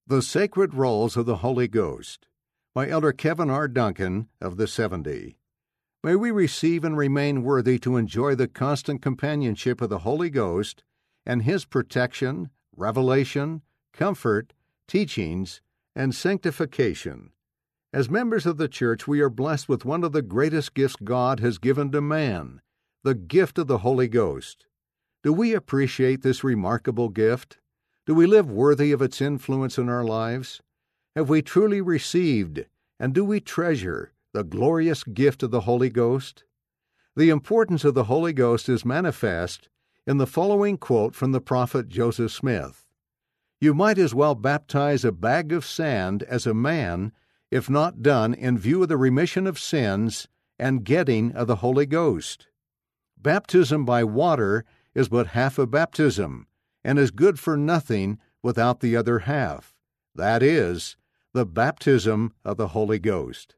The Sacred Roles of the Holy Ghost by Elder Kevin R. Duncan of the 70. May we receive and remain worthy to enjoy the constant companionship of the Holy Ghost and His protection, revelation, comfort, teachings, and sanctification. As members of the Church, we are blessed with one of the greatest gifts God has given to man, the gift of the Holy Ghost. Do we appreciate this remarkable gift? Do we live worthy of its influence in our lives? Have we truly received, and do we treasure, the glorious gift of the Holy Ghost? The importance of the Holy Ghost is manifest in the following quote from the prophet Joseph Smith. "You might as well baptize a bag of sand as a man, if not done in view of the remission of sins and getting of the Holy Ghost. Baptism by water is but half a baptism, and is good for nothing without the other half, that is, the baptism of the Holy Ghost."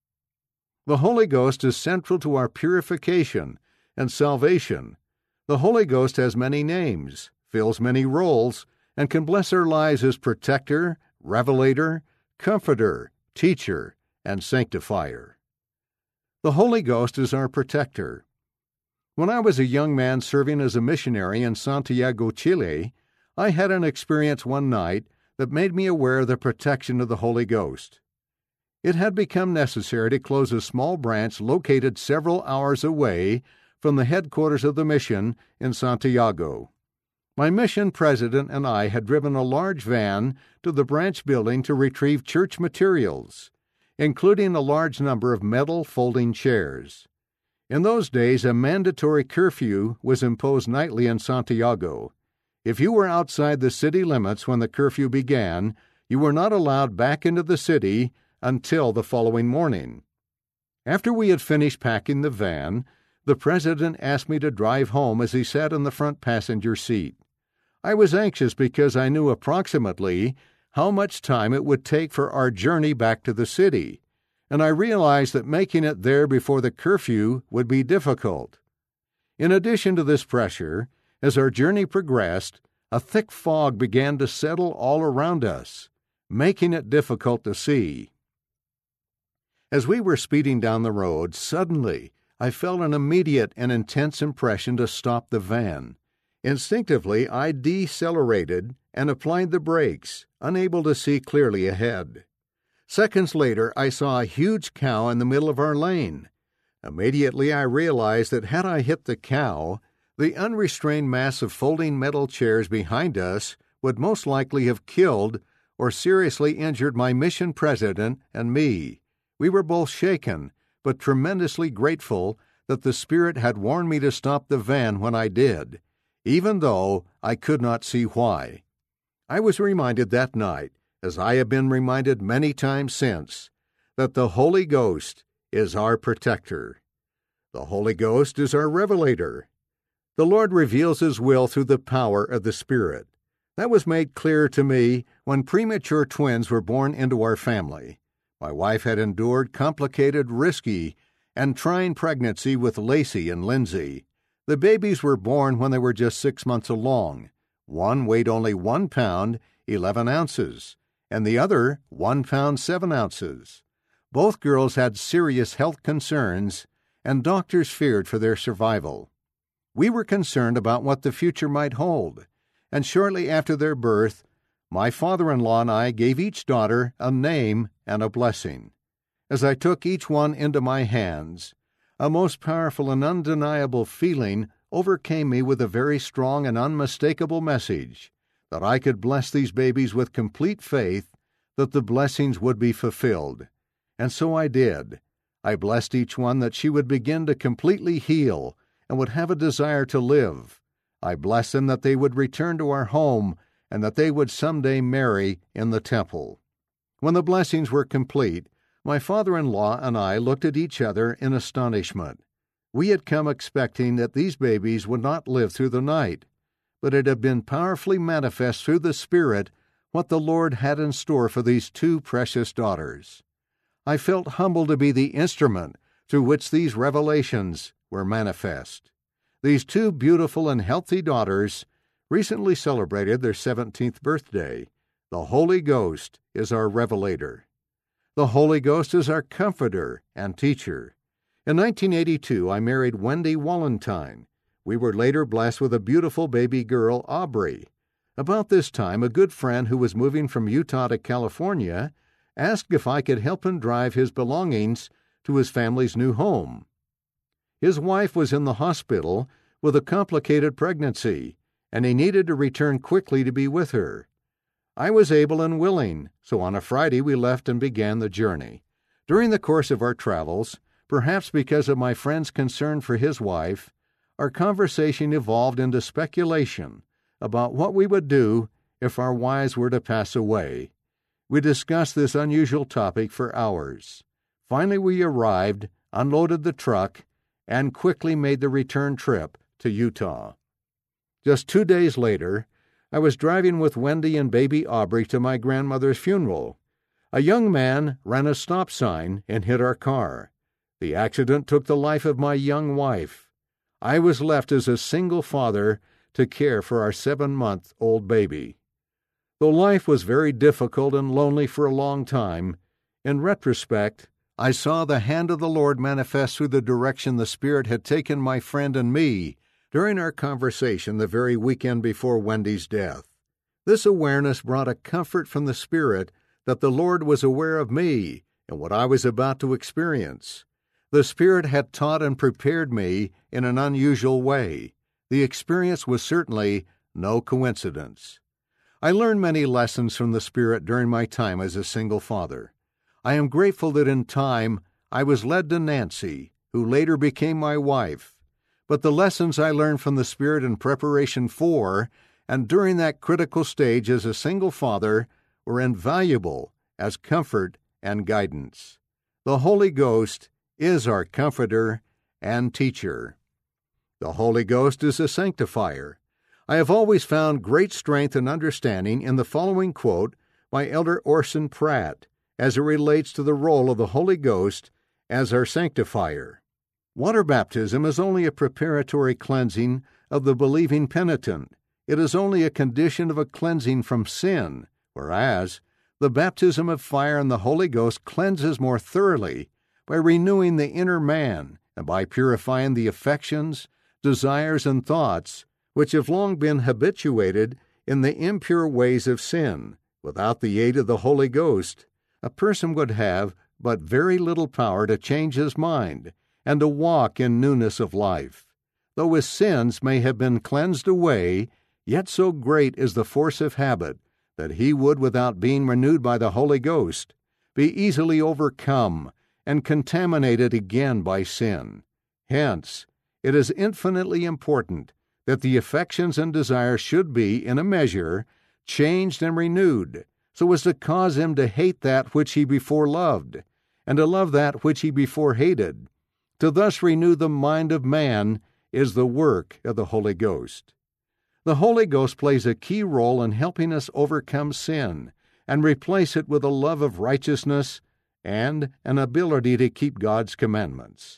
The Holy Ghost is central to our purification and salvation. The Holy Ghost has many names, fills many roles, and can bless our lives as protector, revelator, comforter, teacher, and sanctifier. The Holy Ghost is our protector. When I was a young man serving as a missionary in Santiago, Chile, I had an experience one night that made me aware of the protection of the Holy Ghost. It had become necessary to close a small branch located several hours away from the headquarters of the mission in Santiago. My mission president and I had driven a large van to the branch building to retrieve church materials, including a large number of metal folding chairs. In those days, a mandatory curfew was imposed nightly in Santiago. If you were outside the city limits when the curfew began, you were not allowed back into the city until the following morning. After we had finished packing the van, the president asked me to drive home as he sat in the front passenger seat. I was anxious because I knew approximately how much time it would take for our journey back to the city, and I realized that making it there before the curfew would be difficult. In addition to this pressure, as our journey progressed, a thick fog began to settle all around us, making it difficult to see. As we were speeding down the road, suddenly I felt an immediate and intense impression to stop the van. Instinctively, I decelerated and applied the brakes, unable to see clearly ahead. Seconds later, I saw a huge cow in the middle of our lane. Immediately, I realized that had I hit the cow, the unrestrained mass of folding metal chairs behind us would most likely have killed or seriously injured my mission president and me. We were both shaken, but tremendously grateful that the Spirit had warned me to stop the van when I did, even though I could not see why. I was reminded that night, as I have been reminded many times since, that the Holy Ghost is our protector. The Holy Ghost is our revelator. The Lord reveals His will through the power of the Spirit. That was made clear to me when premature twins were born into our family. My wife had endured complicated, risky, and trying pregnancy with Lacey and Lindsay. The babies were born when they were just 6 months along. One weighed only 1 pound, 11 ounces, and the other 1 pound, 7 ounces. Both girls had serious health concerns, and doctors feared for their survival. We were concerned about what the future might hold, and shortly after their birth, my father-in-law and I gave each daughter a name and a blessing. As I took each one into my hands, a most powerful and undeniable feeling overcame me with a very strong and unmistakable message that I could bless these babies with complete faith that the blessings would be fulfilled. And so I did. I blessed each one that she would begin to completely heal and would have a desire to live. I blessed them that they would return to our home and that they would someday marry in the temple. When the blessings were complete, my father-in-law and I looked at each other in astonishment. We had come expecting that these babies would not live through the night, but it had been powerfully manifest through the Spirit what the Lord had in store for these 2 precious daughters. I felt humbled to be the instrument through which these revelations were manifest. These 2 beautiful and healthy daughters recently celebrated their 17th birthday. The Holy Ghost is our revelator. The Holy Ghost is our comforter and teacher. In 1982, I married Wendy Wallentine. We were later blessed with a beautiful baby girl, Aubrey. About this time, a good friend who was moving from Utah to California asked if I could help him drive his belongings to his family's new home. His wife was in the hospital with a complicated pregnancy, and he needed to return quickly to be with her. I was able and willing, so on a Friday we left and began the journey. During the course of our travels, perhaps because of my friend's concern for his wife, our conversation evolved into speculation about what we would do if our wives were to pass away. We discussed this unusual topic for hours. Finally, we arrived, unloaded the truck, and quickly made the return trip to Utah. Just 2 days later, I was driving with Wendy and baby Aubrey to my grandmother's funeral. A young man ran a stop sign and hit our car. The accident took the life of my young wife. I was left as a single father to care for our 7-month-old baby. Though life was very difficult and lonely for a long time, in retrospect, I saw the hand of the Lord manifest through the direction the Spirit had taken my friend and me during our conversation the very weekend before Wendy's death. This awareness brought a comfort from the Spirit that the Lord was aware of me and what I was about to experience. The Spirit had taught and prepared me in an unusual way. The experience was certainly no coincidence. I learned many lessons from the Spirit during my time as a single father. I am grateful that in time I was led to Nancy, who later became my wife. But the lessons I learned from the Spirit in preparation for and during that critical stage as a single father were invaluable as comfort and guidance. The Holy Ghost is our comforter and teacher. The Holy Ghost is a sanctifier. I have always found great strength and understanding in the following quote by Elder Orson Pratt as it relates to the role of the Holy Ghost as our sanctifier. Water baptism is only a preparatory cleansing of the believing penitent. It is only a condition of a cleansing from sin, whereas the baptism of fire and the Holy Ghost cleanses more thoroughly by renewing the inner man and by purifying the affections, desires, and thoughts which have long been habituated in the impure ways of sin. Without the aid of the Holy Ghost, a person would have but very little power to change his mind and to walk in newness of life. Though his sins may have been cleansed away, yet so great is the force of habit that he would, without being renewed by the Holy Ghost, be easily overcome and contaminated again by sin. Hence, it is infinitely important that the affections and desires should be, in a measure, changed and renewed, so as to cause him to hate that which he before loved, and to love that which he before hated. To thus renew the mind of man is the work of the Holy Ghost. The Holy Ghost plays a key role in helping us overcome sin and replace it with a love of righteousness and an ability to keep God's commandments.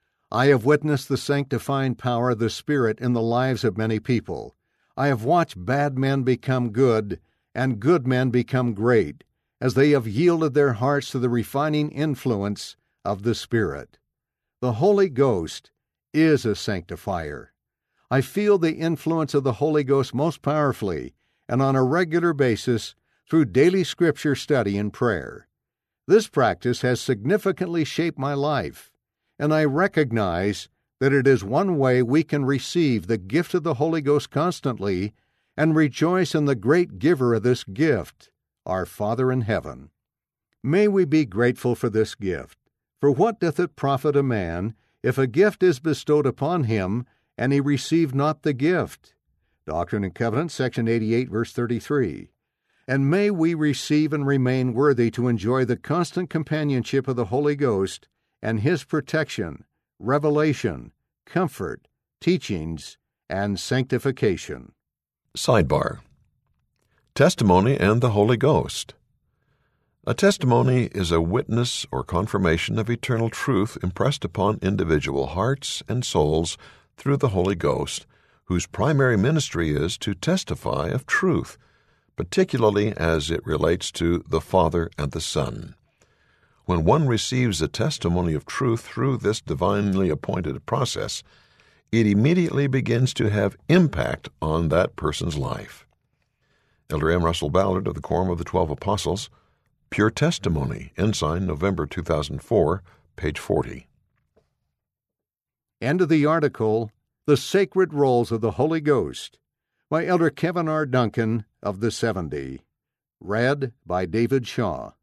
I have witnessed the sanctifying power of the Spirit in the lives of many people. I have watched bad men become good and good men become great as they have yielded their hearts to the refining influence of the Spirit. The Holy Ghost is a sanctifier. I feel the influence of the Holy Ghost most powerfully and on a regular basis through daily Scripture study and prayer. This practice has significantly shaped my life, and I recognize that it is one way we can receive the gift of the Holy Ghost constantly and rejoice in the great giver of this gift, our Father in heaven. May we be grateful for this gift. For what doth it profit a man, if a gift is bestowed upon him, and he receive not the gift? Doctrine and Covenants, section 88, verse 33. And may we receive and remain worthy to enjoy the constant companionship of the Holy Ghost and His protection, revelation, comfort, teachings, and sanctification. Sidebar: Testimony and the Holy Ghost. A testimony is a witness or confirmation of eternal truth impressed upon individual hearts and souls through the Holy Ghost, whose primary ministry is to testify of truth, particularly as it relates to the Father and the Son. When one receives a testimony of truth through this divinely appointed process, it immediately begins to have impact on that person's life. Elder M. Russell Ballard of the Quorum of the 12 Apostles, Pure Testimony, Ensign, November 2004, page 40. End of the article, The Sacred Roles of the Holy Ghost, by Elder Kevin R. Duncan of the 70. Read by David Shaw.